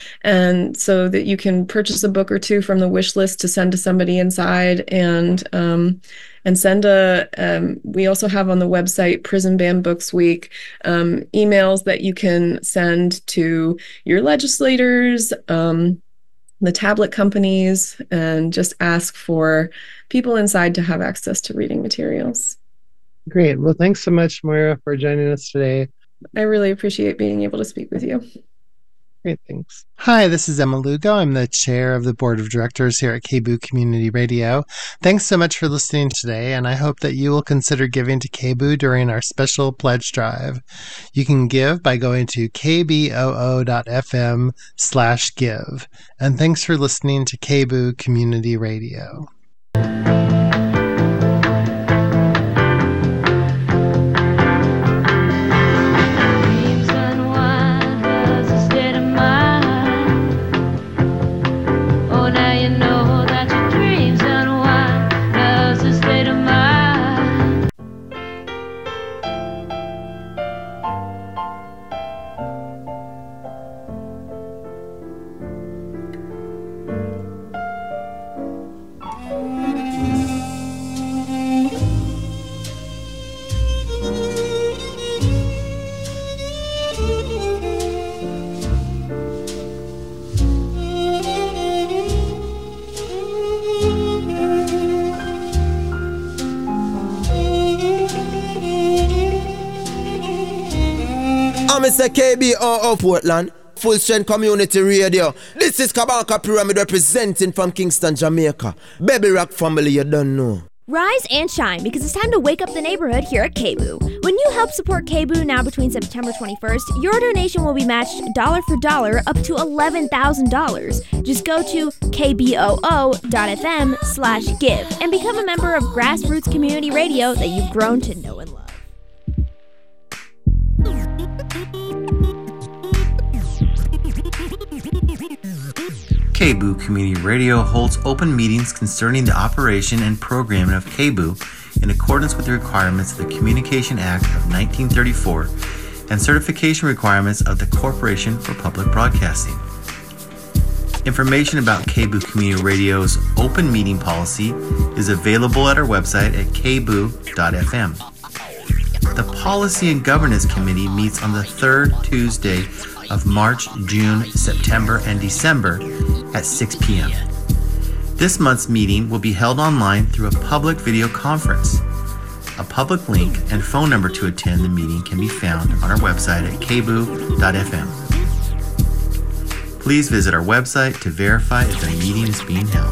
and so that you can purchase a book or two from the wish list to send to somebody inside, and send we also have on the website Prison Banned Books Week emails that you can send to your legislators, the tablet companies, and just ask for people inside to have access to reading materials. Great. Well, thanks so much, Moira, for joining us today. I really appreciate being able to speak with you. Great, thanks. Hi, this is Emma Lugo. I'm the chair of the board of directors here at KBOO Community Radio. Thanks so much for listening today, and I hope that you will consider giving to KBOO during our special pledge drive. You can give by going to kboo.fm/give. And thanks for listening to KBOO Community Radio. Mr. KBOO Portland, Full Strength Community Radio. This is Kabaka Pyramid representing from Kingston, Jamaica. Baby Rock family, you don't know. Rise and shine, because it's time to wake up the neighborhood here at KBOO. When you help support KBOO now between September 21st, your donation will be matched dollar for dollar up to $11,000. Just go to kboo.fm/give and become a member of grassroots community radio that you've grown to know and love. KBOO Community Radio holds open meetings concerning the operation and programming of KBOO in accordance with the requirements of the Communication Act of 1934 and certification requirements of the Corporation for Public Broadcasting. Information about KBOO Community Radio's open meeting policy is available at our website at kboo.fm. The Policy and Governance Committee meets on the third Tuesday of March, June, September, and December at 6 p.m. This month's meeting will be held online through a public video conference. A public link and phone number to attend the meeting can be found on our website at kboo.fm. Please visit our website to verify if the meeting is being held.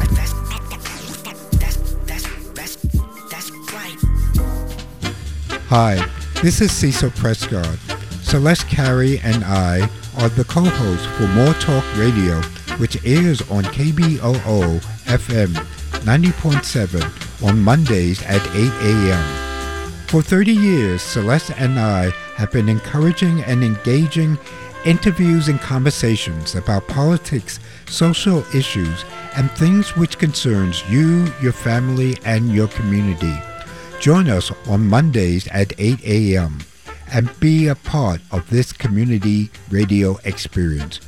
Hi, this is Cecil Prescott. Celeste Carey and I are the co-hosts for More Talk Radio, which airs on KBOO FM 90.7 on Mondays at 8 a.m. For 30 years, Celeste and I have been encouraging and engaging interviews and conversations about politics, social issues, and things which concerns you, your family, and your community. Join us on Mondays at 8 a.m. and be a part of this community radio experience.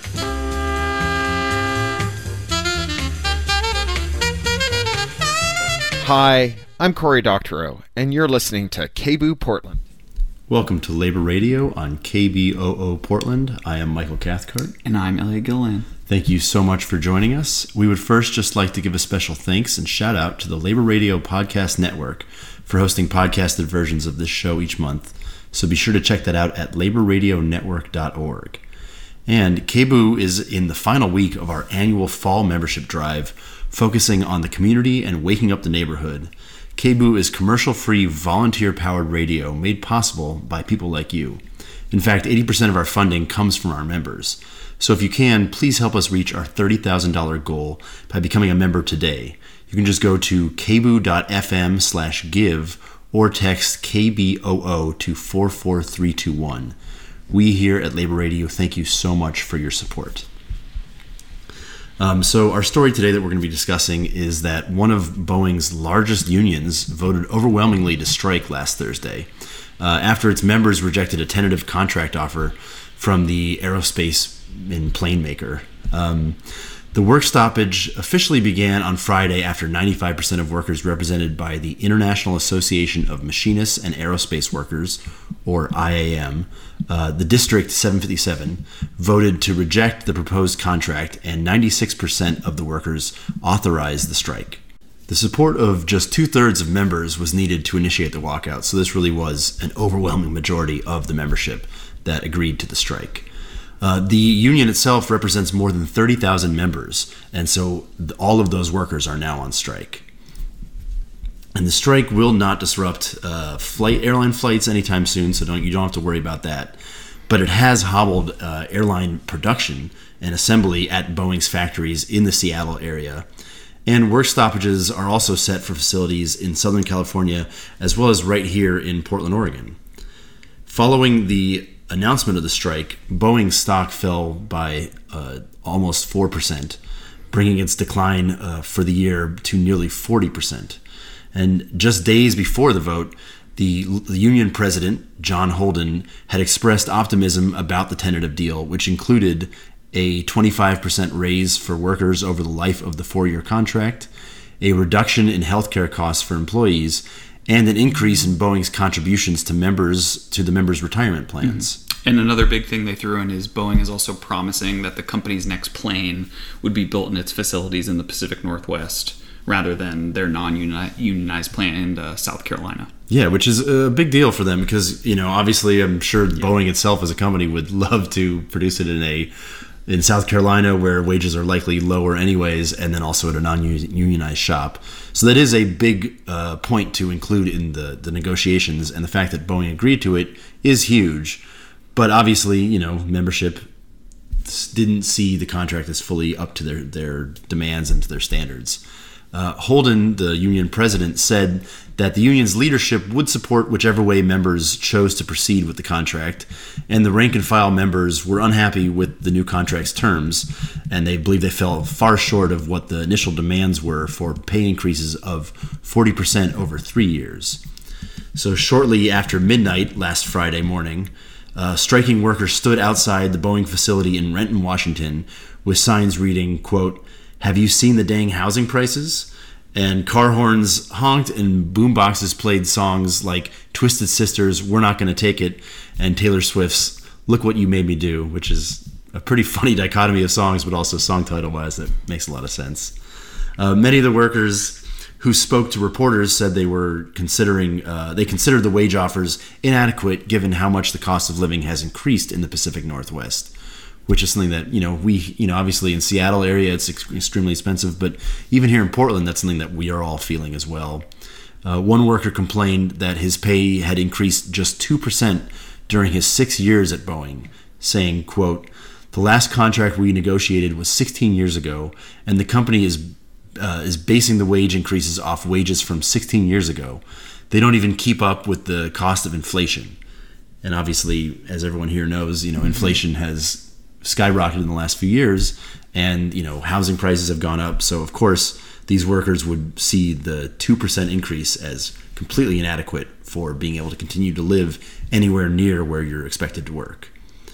Hi, I'm Corey Doctorow, and you're listening to KBOO Portland. Welcome to Labor Radio on KBOO Portland. I am Michael Cathcart. And I'm Elliot Gillan. Thank you so much for joining us. We would first just like to give a special thanks and shout out to the Labor Radio Podcast Network for hosting podcasted versions of this show each month. So be sure to check that out at laborradionetwork.org. And KBOO is in the final week of our annual fall membership drive, focusing on the community and waking up the neighborhood. KBOO is commercial-free, volunteer-powered radio made possible by people like you. In fact, 80% of our funding comes from our members. So if you can, please help us reach our $30,000 goal by becoming a member today. You can just go to kboo.fm/give or text KBOO to 44321. We here at Labor Radio thank you so much for your support. So our story today that we're going to be discussing is that one of Boeing's largest unions voted overwhelmingly to strike last Thursday after its members rejected a tentative contract offer from the Aerospace in plane maker. The work stoppage officially began on Friday after 95% of workers represented by the International Association of Machinists and Aerospace Workers, or IAM, the District 757, voted to reject the proposed contract, and 96% of the workers authorized the strike. The support of just 2/3 of members was needed to initiate the walkout, so this really was an overwhelming majority of the membership that agreed to the strike. The union itself represents more than 30,000 members, and so all of those workers are now on strike. And the strike will not disrupt airline flights anytime soon, so you don't have to worry about that. But it has hobbled airline production and assembly at Boeing's factories in the Seattle area. And work stoppages are also set for facilities in Southern California, as well as right here in Portland, Oregon. Following the announcement of the strike, Boeing's stock fell by almost 4%, bringing its decline for the year to nearly 40%. And just days before the vote, the union president, John Holden, had expressed optimism about the tentative deal, which included a 25% raise for workers over the life of the 4-year contract, a reduction in healthcare costs for employees, and an increase in Boeing's contributions to the members' retirement plans. Mm-hmm. And another big thing they threw in is Boeing is also promising that the company's next plane would be built in its facilities in the Pacific Northwest rather than their non-unionized plant in South Carolina. Yeah, which is a big deal for them because, obviously I'm sure Boeing itself as a company would love to produce it in South Carolina, where wages are likely lower anyways, and then also at a non-unionized shop. So that is a big point to include in the negotiations, and the fact that Boeing agreed to it is huge. But obviously, membership didn't see the contract as fully up to their demands and to their standards. Holden, the union president, said that the union's leadership would support whichever way members chose to proceed with the contract, and the rank-and-file members were unhappy with the new contract's terms, and they believe they fell far short of what the initial demands were for pay increases of 40% over 3 years. So shortly after midnight last Friday morning, striking workers stood outside the Boeing facility in Renton, Washington, with signs reading, quote, "Have you seen the dang housing prices?" And car horns honked and boomboxes played songs like Twisted Sister's "We're Not Gonna Take It" and Taylor Swift's "Look What You Made Me Do," which is a pretty funny dichotomy of songs, but also song title-wise that makes a lot of sense. Many of the workers who spoke to reporters said they considered the wage offers inadequate given how much the cost of living has increased in the Pacific Northwest, which is something that, obviously in Seattle area, it's extremely expensive, but even here in Portland, that's something that we are all feeling as well. One worker complained that his pay had increased just 2% during his 6 years at Boeing, saying, quote, "The last contract we negotiated was 16 years ago, and the company is basing the wage increases off wages from 16 years ago. They don't even keep up with the cost of inflation." And obviously, as everyone here knows, inflation has skyrocketed in the last few years, and housing prices have gone up, so of course these workers would see the 2% increase as completely inadequate for being able to continue to live anywhere near where you're expected to work.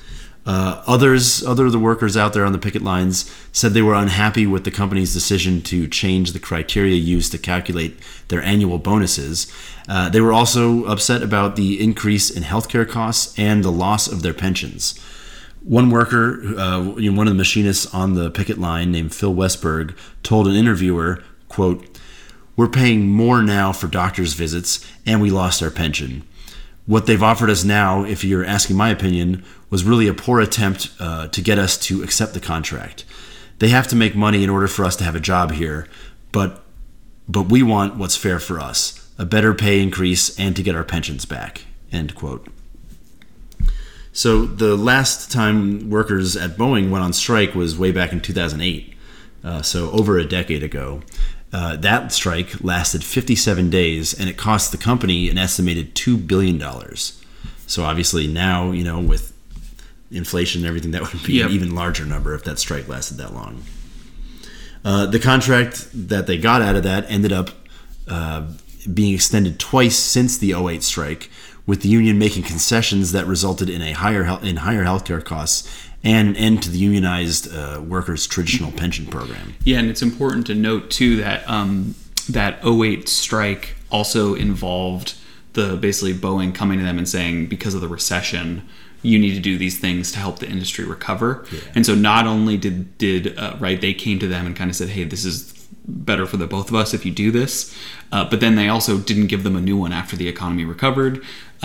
Other of the workers out there on the picket lines said they were unhappy with the company's decision to change the criteria used to calculate their annual bonuses. They were also upset about the increase in healthcare costs and the loss of their pensions. One worker, one of the machinists on the picket line named Phil Westberg, told an interviewer, quote, "We're paying more now for doctor's visits, and we lost our pension. What they've offered us now, if you're asking my opinion, was really a poor attempt to get us to accept the contract. They have to make money in order for us to have a job here, but we want what's fair for us, a better pay increase and to get our pensions back," end quote. So the last time workers at Boeing went on strike was way back in 2008, so over a decade ago. That strike lasted 57 days, and it cost the company an estimated $2 billion. So obviously now, with inflation and everything, that would be an even larger number if that strike lasted that long. The contract that they got out of that ended up being extended twice since the 2008 strike, with the union making concessions that resulted in higher healthcare costs and end to the unionized workers' traditional pension program. Yeah, and it's important to note too that that 2008 strike also involved basically Boeing coming to them and saying, because of the recession, you need to do these things to help the industry recover. Yeah. And so not only did they came to them and kind of said, hey, this is better for the both of us if you do this, but then they also didn't give them a new one after the economy recovered,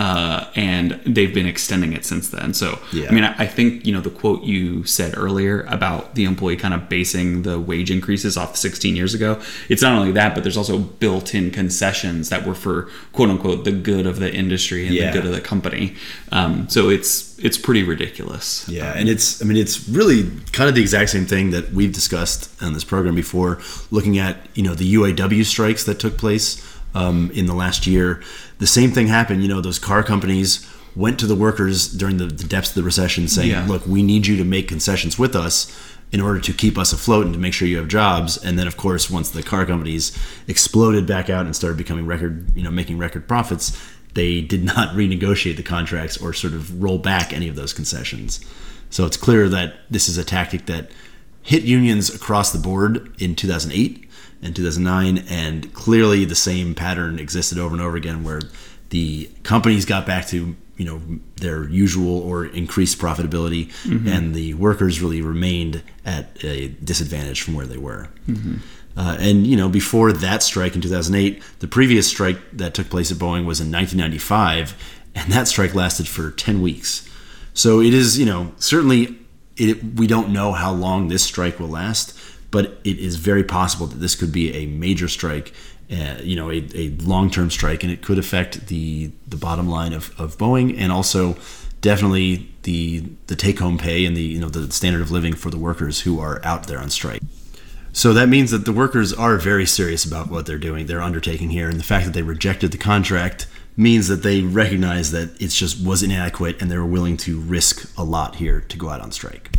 and they've been extending it since then. So yeah. I mean, I think, you know, the quote you said earlier about the employee kind of basing the wage increases off 16 years ago, it's not only that, but there's also built-in concessions that were for quote unquote the good of the industry and the good of the company. So it's pretty ridiculous. Yeah, and it's really kind of the exact same thing that we've discussed on this program before, looking at, you know, the UAW strikes that took place in the last year. The same thing happened. You know, those car companies went to the workers during the depths of the recession saying, look, we need you to make concessions with us in order to keep us afloat and to make sure you have jobs. And then, of course, once the car companies exploded back out and started becoming making record profits, they did not renegotiate the contracts or sort of roll back any of those concessions. So it's clear that this is a tactic that hit unions across the board in 2008 and 2009, and clearly the same pattern existed over and over again, where the companies got back to, you know, their usual or increased profitability, mm-hmm. and the workers really remained at a disadvantage from where they were. Mm-hmm. And, you know, before that strike in 2008, the previous strike that took place at Boeing was in 1995, and that strike lasted for 10 weeks. So it is, you know, certainly we don't know how long this strike will last, but it is very possible that this could be a major strike, you know, a long-term strike, and it could affect the bottom line of Boeing, and also definitely the take-home pay and the standard of living for the workers who are out there on strike. So that means that the workers are very serious about what they're doing, their undertaking here, and the fact that they rejected the contract means that they recognize that it just was inadequate, and they were willing to risk a lot here to go out on strike.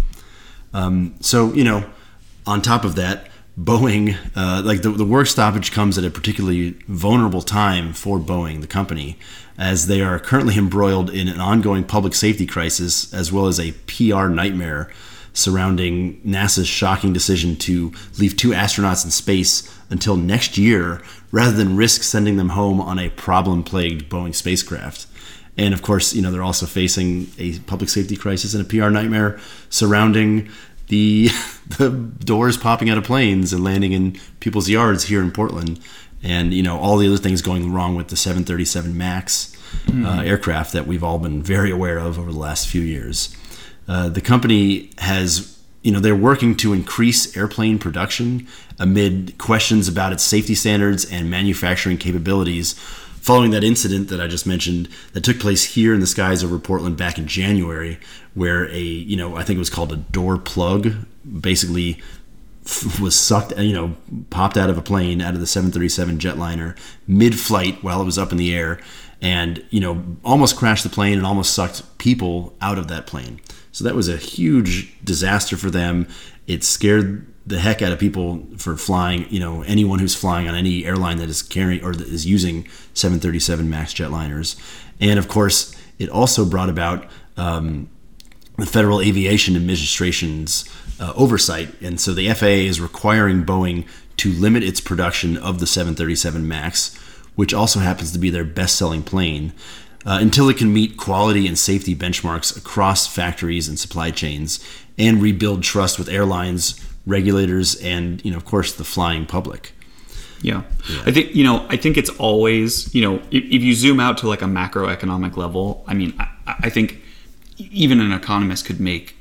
So, you know, on top of that, Boeing, the work stoppage comes at a particularly vulnerable time for Boeing, the company, as they are currently embroiled in an ongoing public safety crisis, as well as a PR nightmare surrounding NASA's shocking decision to leave 2 astronauts in space until next year, rather than risk sending them home on a problem-plagued Boeing spacecraft. And of course, you know, they're also facing a public safety crisis and a PR nightmare surrounding the doors popping out of planes and landing in people's yards here in Portland, and, you know, all the other things going wrong with the 737 MAX aircraft that we've all been very aware of over the last few years. The company has, you know, they're working to increase airplane production amid questions about its safety standards and manufacturing capabilities following that incident that I just mentioned that took place here in the skies over Portland back in January, where I think it was called a door plug, basically was sucked, popped out of a plane, out of the 737 jetliner mid-flight while it was up in the air, and, almost crashed the plane and almost sucked people out of that plane. So that was a huge disaster for them. It scared the heck out of people for flying, anyone who's flying on any airline that is carrying or that is using 737 MAX jetliners. And of course, it also brought about the Federal Aviation Administration's oversight. And so the FAA is requiring Boeing to limit its production of the 737 MAX, which also happens to be their best-selling plane, until it can meet quality and safety benchmarks across factories and supply chains and rebuild trust with airlines, regulators, and, of course, the flying public. Yeah. I think it's always, if you zoom out to like a macroeconomic level, I think even an economist could make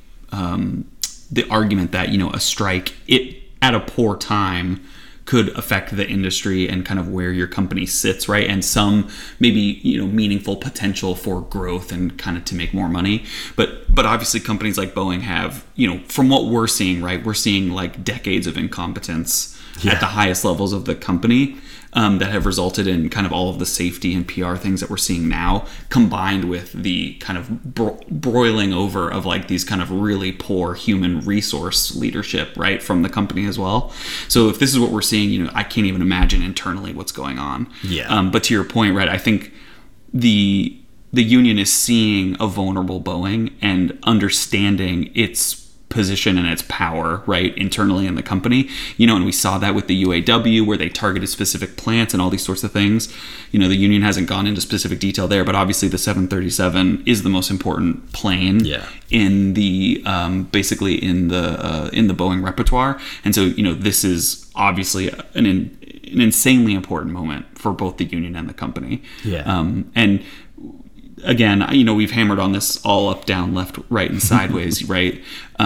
the argument that, a strike at a poor time could affect the industry and kind of where your company sits, right? And some maybe, meaningful potential for growth and kind of to make more money. But obviously companies like Boeing have, from what we're seeing, right? We're seeing like decades of incompetence at the highest levels of the company that have resulted in kind of all of the safety and PR things that we're seeing now, combined with the kind of broiling over of like these kind of really poor human resource leadership, right, from the company as well. So if this is what we're seeing, I can't even imagine internally what's going on. Yeah. But to your point, right, I think the the union is seeing a vulnerable Boeing and understanding its position and its power, right, internally in the company, and we saw that with the UAW where they targeted specific plants and all these sorts of things. The union hasn't gone into specific detail there, but obviously the 737 is the most important plane in the basically in the Boeing repertoire, and so this is obviously an insanely important moment for both the union and the company. And again, we've hammered on this all up, down, left, right, and sideways, right?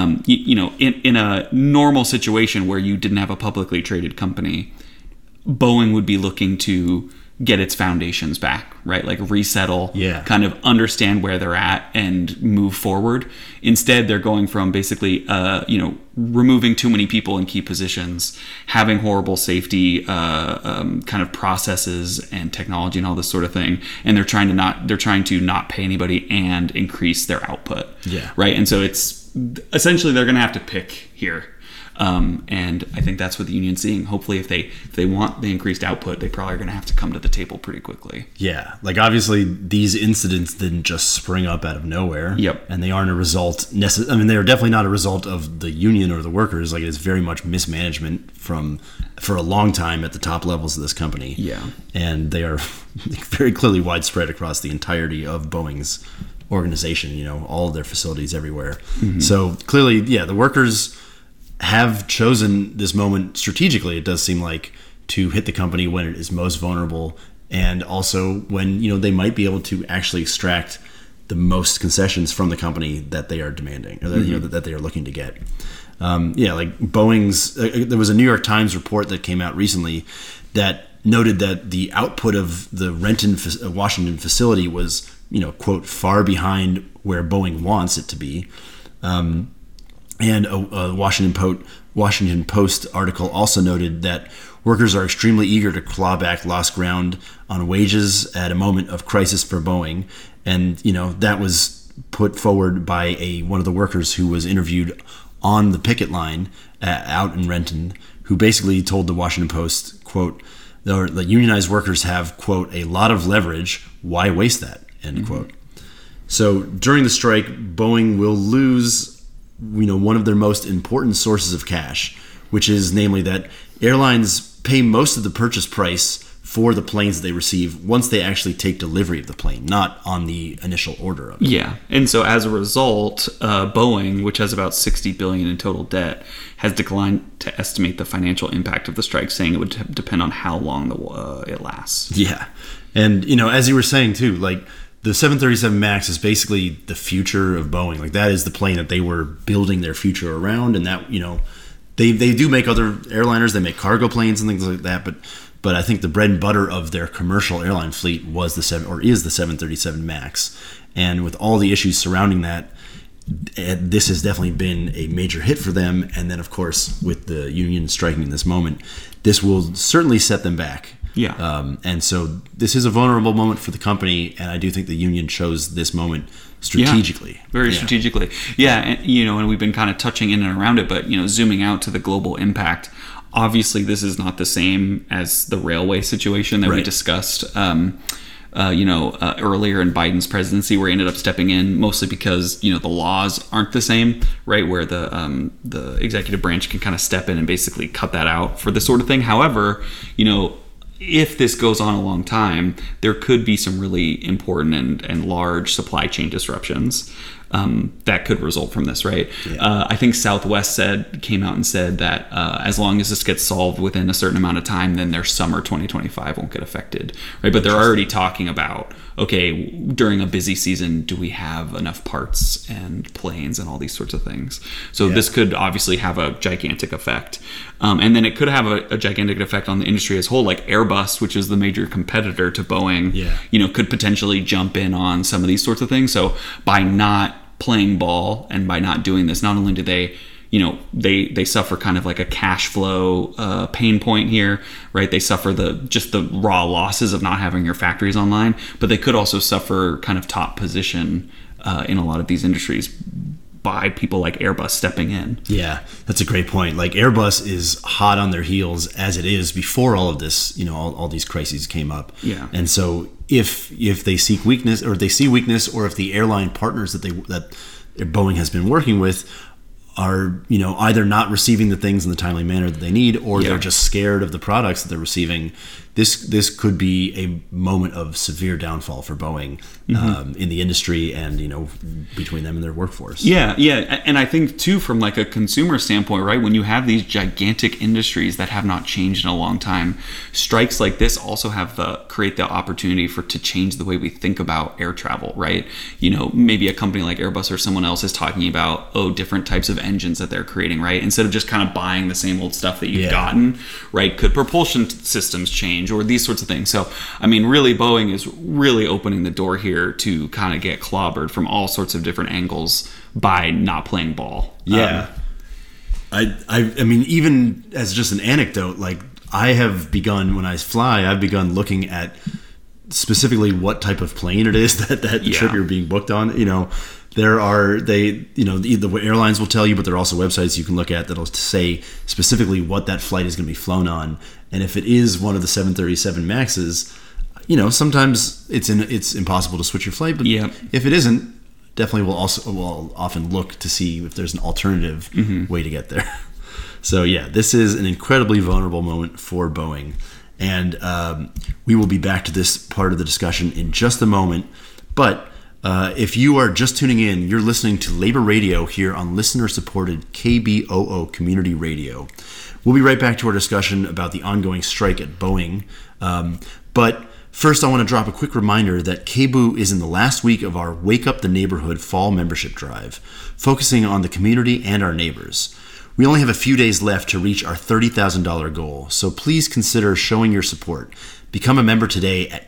In a normal situation where you didn't have a publicly traded company, Boeing would be looking to get its foundations back, right? Like resettle, kind of understand where they're at and move forward. Instead, they're going from basically, removing too many people in key positions, having horrible safety kind of processes and technology and all this sort of thing, and they're trying to not pay anybody and increase their output, right? And so it's essentially they're going to have to pick here. And I think that's what the union's seeing. Hopefully, if they want the increased output, they probably are going to have to come to the table pretty quickly. Yeah, like obviously these incidents didn't just spring up out of nowhere. And they aren't a result. They are definitely not a result of the union or the workers. Like it's very much mismanagement for a long time at the top levels of this company. And they are very clearly widespread across the entirety of Boeing's organization. All of their facilities everywhere. So clearly, the workers have chosen this moment strategically, it does seem like, to hit the company when it is most vulnerable, and also when they might be able to actually extract the most concessions from the company that they are demanding, or that they are looking to get. Like Boeing's there was a New York Times report that came out recently that noted that the output of the Renton, Washington facility was quote, far behind where Boeing wants it to be. And a Washington Post article also noted that workers are extremely eager to claw back lost ground on wages at a moment of crisis for Boeing. And, that was put forward by one of the workers who was interviewed on the picket line out in Renton, who basically told the Washington Post, quote, the unionized workers have, quote, a lot of leverage. Why waste that? End quote. So during the strike, Boeing will lose one of their most important sources of cash, which is namely that airlines pay most of the purchase price for the planes that they receive once they actually take delivery of the plane, not on the initial order of it. And so as a result, Boeing, which has about $60 billion in total debt, has declined to estimate the financial impact of the strike, saying it would depend on how long it lasts. And as you were saying too, like, the 737 MAX is basically the future of Boeing. Like that is the plane that they were building their future around, and that they do make other airliners. They make cargo planes and things like that. But I think the bread and butter of their commercial airline fleet is the 737 MAX. And with all the issues surrounding that, this has definitely been a major hit for them. And then of course with the union striking in this moment, this will certainly set them back. And so this is a vulnerable moment for the company, and I do think the union chose this moment strategically. Very strategically. And, and we've been kind of touching in and around it, but, zooming out to the global impact, obviously this is not the same as the railway situation that we discussed, earlier in Biden's presidency, where he ended up stepping in mostly because, the laws aren't the same, right? Where the executive branch can kind of step in and basically cut that out for this sort of thing. However, if this goes on a long time, there could be some really important and large supply chain disruptions that could result from this, right? I think Southwest came out and said that as long as this gets solved within a certain amount of time, then their summer 2025 won't get affected, right? But they're already talking about, okay, during a busy season, do we have enough parts and planes and all these sorts of things? So this could obviously have a gigantic effect. And then it could have a gigantic effect on the industry as a whole, like Airbus, which is the major competitor to Boeing, could potentially jump in on some of these sorts of things. So by not playing ball and by not doing this, not only do they they suffer kind of like a cash flow pain point here, right? They suffer the raw losses of not having your factories online, but they could also suffer kind of top position in a lot of these industries by people like Airbus stepping in. Yeah, that's a great point. Like Airbus is hot on their heels as it is before all of this, all these crises came up. Yeah. And so if they seek weakness, or they see weakness, or if the airline partners that Boeing has been working with are, either not receiving the things in the timely manner that they need, or they're just scared of the products that they're receiving, this could be a moment of severe downfall for Boeing in the industry and, between them and their workforce. Yeah. And I think, too, from like a consumer standpoint, right, when you have these gigantic industries that have not changed in a long time, strikes like this also create the opportunity to change the way we think about air travel, right? Maybe a company like Airbus or someone else is talking about, different types of engines that they're creating, right? Instead of just kind of buying the same old stuff that you've gotten, right? Could propulsion systems change or these sorts of things? So, I mean, really, Boeing is really opening the door here to kind of get clobbered from all sorts of different angles by not playing ball. Yeah. I mean, even as just an anecdote, like I have begun, when I fly, I've begun looking at specifically what type of plane it is that trip you're being booked on. The airlines will tell you, but there are also websites you can look at that'll say specifically what that flight is going to be flown on. And if it is one of the 737 Maxes, sometimes it's impossible to switch your flight. But if it isn't, definitely we'll often look to see if there's an alternative way to get there. So this is an incredibly vulnerable moment for Boeing. And we will be back to this part of the discussion in just a moment. But if you are just tuning in, you're listening to Labor Radio here on listener-supported KBOO Community Radio. We'll be right back to our discussion about the ongoing strike at Boeing. But first, I want to drop a quick reminder that KBOO is in the last week of our Wake Up the Neighborhood Fall Membership Drive, focusing on the community and our neighbors. We only have a few days left to reach our $30,000 goal, so please consider showing your support. Become a member today at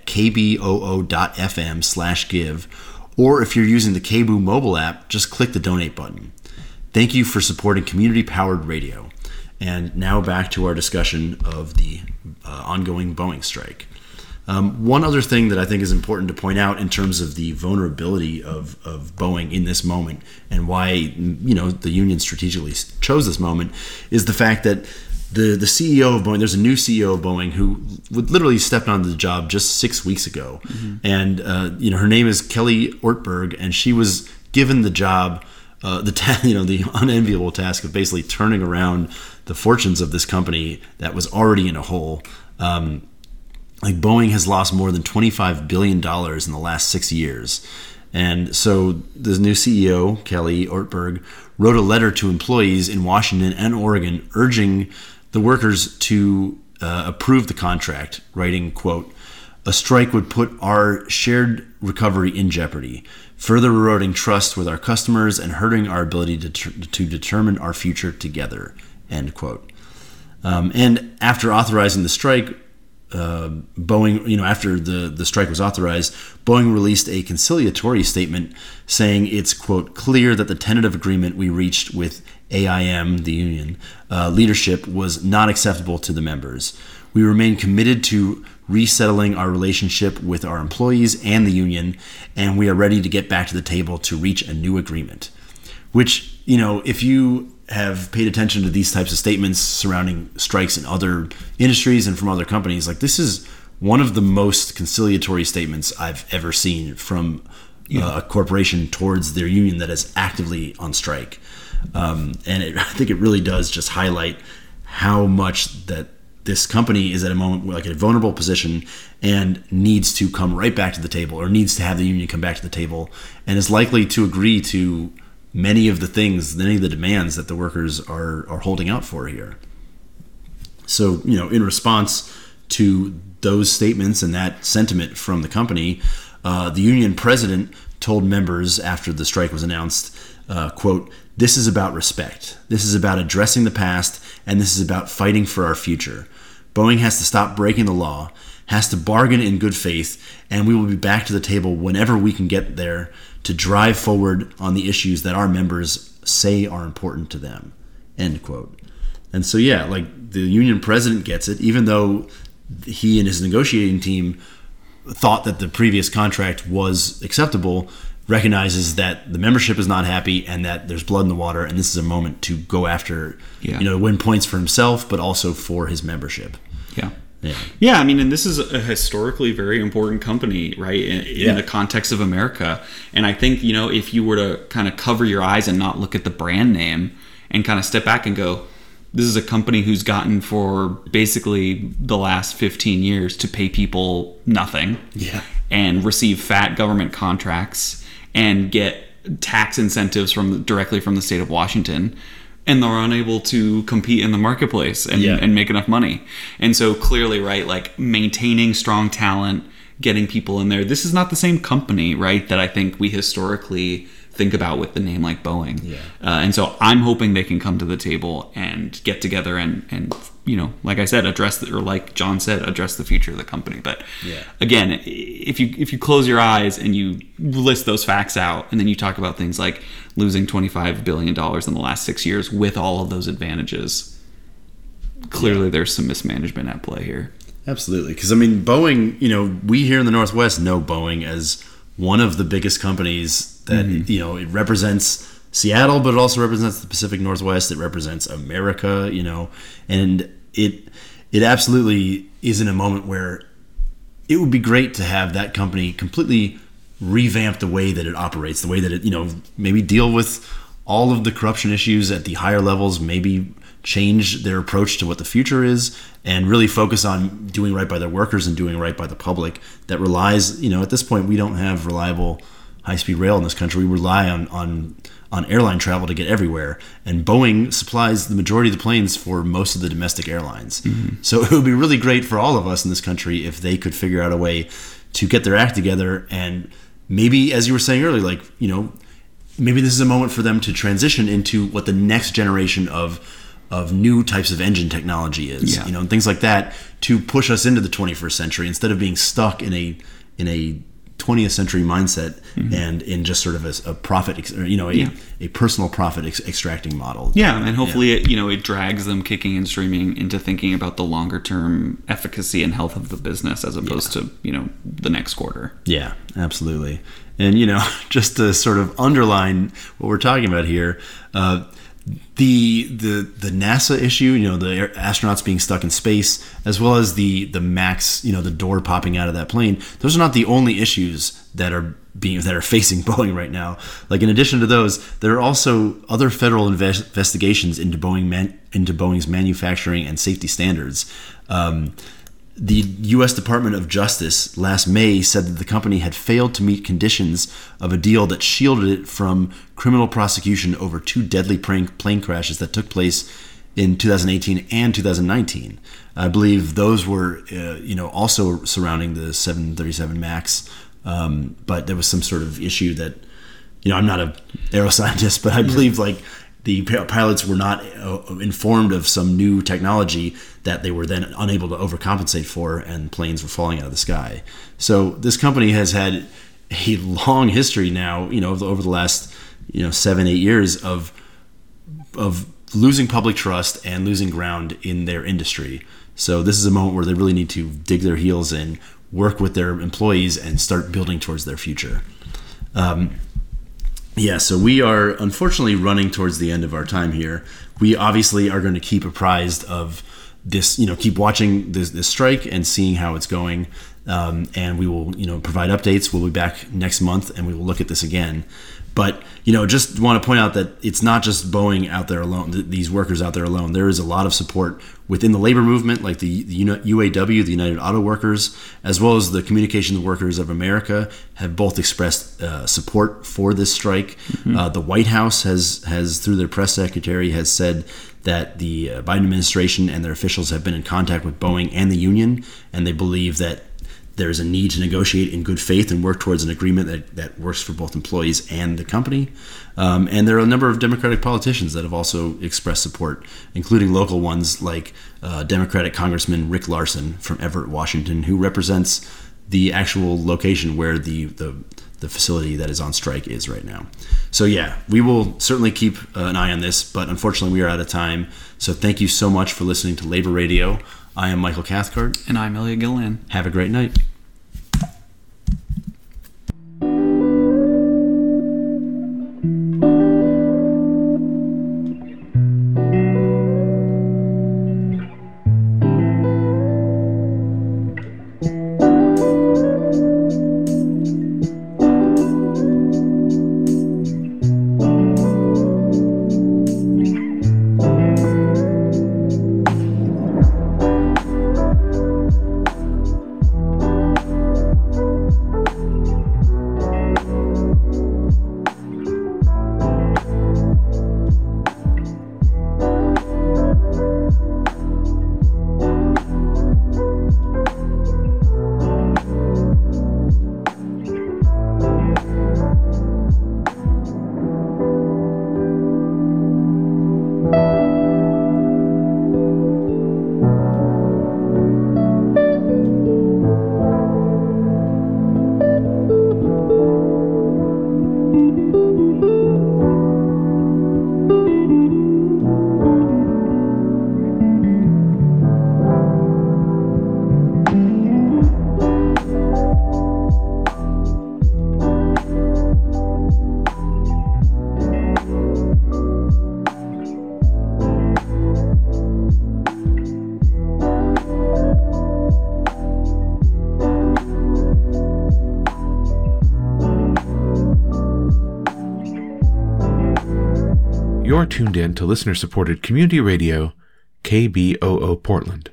kboo.fm/give, or if you're using the KBOO mobile app, just click the donate button. Thank you for supporting community-powered radio. And now back to our discussion of the ongoing Boeing strike. One other thing that I think is important to point out in terms of the vulnerability of Boeing in this moment and why the union strategically chose this moment is the fact that the CEO of Boeing, there's a new CEO of Boeing who literally stepped onto the job just 6 weeks ago. And her name is Kelly Ortberg, and she was given the job, the unenviable task of basically turning around the fortunes of this company that was already in a hole. Boeing has lost more than $25 billion in the last 6 years. And so the new CEO, Kelly Ortberg, wrote a letter to employees in Washington and Oregon urging the workers to approve the contract, writing, quote, "A strike would put our shared recovery in jeopardy, further eroding trust with our customers and hurting our ability to determine our future together," end quote. And after authorizing the strike, Boeing, after the strike was authorized, Boeing released a conciliatory statement saying it's, quote, "clear that the tentative agreement we reached with AIM, the union, leadership was not acceptable to the members. We remain committed to resettling our relationship with our employees and the union, and we are ready to get back to the table to reach a new agreement." Which, if you have paid attention to these types of statements surrounding strikes in other industries and from other companies, this is one of the most conciliatory statements I've ever seen from a corporation towards their union that is actively on strike. I think it really does just highlight how much that this company is at a moment a vulnerable position and needs to come right back to the table, or needs to have the union come back to the table, and is likely to agree to many of the demands that the workers are holding out for here. So, in response to those statements and that sentiment from the company, the union president told members after the strike was announced, quote, "This is about respect. This is about addressing the past, and this is about fighting for our future. Boeing has to stop breaking the law, has to bargain in good faith, and we will be back to the table whenever we can get there to drive forward on the issues that our members say are important to them," end quote. And so, the union president gets it, even though he and his negotiating team thought that the previous contract was acceptable. recognizes that the membership is not happy and that there's blood in the water, and this is a moment to go after, win points for himself, but also for his membership. Yeah, I mean, and this is a historically very important company, right, in the context of America. And I think, if you were to kind of cover your eyes and not look at the brand name and kind of step back and go, this is a company who's gotten for basically the last 15 years to pay people nothing and receive fat government contracts and get tax incentives directly from the state of Washington. And they're unable to compete in the marketplace and make enough money. And so clearly, right, like maintaining strong talent, getting people in there. This is not the same company, right, that I think we historically think about with the name like Boeing. And so I'm hoping they can come to the table and get together and like I said, like John said, address the future of the company. But again, if you close your eyes and you list those facts out, and then you talk about things like losing $25 billion in the last 6 years with all of those advantages, clearly there's some mismanagement at play here. Absolutely. Because, I mean, Boeing, we here in the Northwest know Boeing as one of the biggest companies that, it represents Seattle, but it also represents the Pacific Northwest. It represents America, and it absolutely is in a moment where it would be great to have that company completely revamp the way that it operates, the way that it, maybe deal with all of the corruption issues at the higher levels, maybe change their approach to what the future is, and really focus on doing right by their workers and doing right by the public that relies, at this point, we don't have reliable high-speed rail in this country. We rely on airline travel to get everywhere, and Boeing supplies the majority of the planes for most of the domestic airlines. So it would be really great for all of us in this country if they could figure out a way to get their act together, and maybe, as you were saying earlier, like, maybe this is a moment for them to transition into what the next generation of new types of engine technology is, and things like that, to push us into the 21st century instead of being stuck in a 20th century mindset and in just sort of a profit, a personal profit extracting model. And hopefully it drags them kicking and streaming into thinking about the longer term efficacy and health of the business as opposed to, the next quarter. Yeah, absolutely. And, just to sort of underline what we're talking about here, the NASA issue, the astronauts being stuck in space, as well as the MAX, the door popping out of that plane, those are not the only issues that are facing Boeing right now. Like, in addition to those, there are also other federal investigations into Boeing's manufacturing and safety standards. The U.S. Department of Justice last May said that the company had failed to meet conditions of a deal that shielded it from criminal prosecution over 2 deadly plane crashes that took place in 2018 and 2019. I believe those were, also surrounding the 737 MAX, but there was some sort of issue that, I'm not an aeroscientist, but I believe the pilots were not informed of some new technology that they were then unable to overcompensate for, and planes were falling out of the sky. So this company has had a long history now, over the last 7-8 years of losing public trust and losing ground in their industry. So this is a moment where they really need to dig their heels in, work with their employees, and start building towards their future. So we are unfortunately running towards the end of our time here. We obviously are going to keep apprised of this, keep watching this strike and seeing how it's going. And we will, provide updates. We'll be back next month and we will look at this again. But, just want to point out that it's not just Boeing out there alone, these workers out there alone. There is a lot of support within the labor movement, like the UAW, the United Auto Workers, as well as the Communications Workers of America have both expressed support for this strike. The White House has, through their press secretary, has said that the Biden administration and their officials have been in contact with Boeing and the union, and they believe that there's a need to negotiate in good faith and work towards an agreement that works for both employees and the company. And there are a number of Democratic politicians that have also expressed support, including local ones like Democratic Congressman Rick Larson from Everett, Washington, who represents the actual location where the facility that is on strike is right now. So we will certainly keep an eye on this, but unfortunately we are out of time. So thank you so much for listening to Labor Radio. I am Michael Cathcart. And I'm Elliot Gilliland. Have a great night. You're tuned in to listener-supported community radio, KBOO Portland.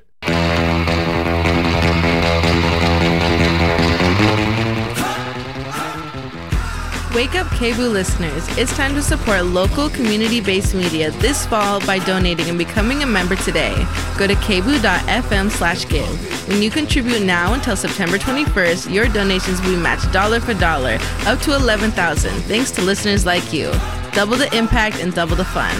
Wake up, KBOO listeners. It's time to support local community-based media this fall by donating and becoming a member today. Go to kboo.fm/give. When you contribute now until September 21st, your donations will be matched dollar for dollar, up to $11,000, thanks to listeners like you. Double the impact and double the fun.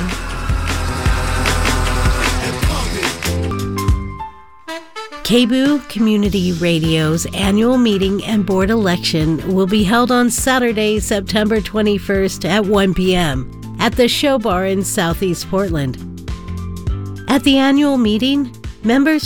KBOO Community Radio's annual meeting and board election will be held on Saturday, September 21st at 1 p.m. at the Show Bar in Southeast Portland. At the annual meeting, members